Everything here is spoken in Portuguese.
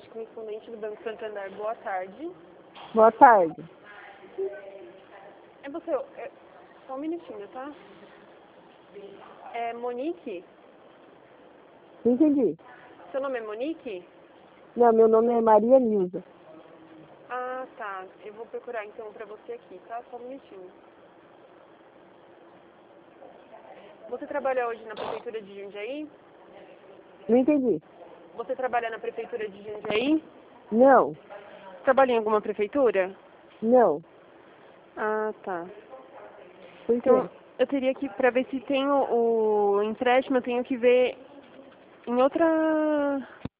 Janete, correspondente do Banco Santander. Boa tarde. Boa tarde. É você, só um minutinho, tá? É Monique? Não entendi. Seu nome é Monique? Não, meu nome é Maria Nilza. Ah, tá. Eu vou procurar então pra você aqui, tá? Só um minutinho. Você trabalha hoje na Prefeitura de Jundiaí? Não entendi. Você trabalha na Prefeitura de Jundiaí? Não, Trabalha em alguma prefeitura? não. Ah, tá. Por quê? Então, eu teria que, pra ver se tem o empréstimo, eu tenho que ver em outra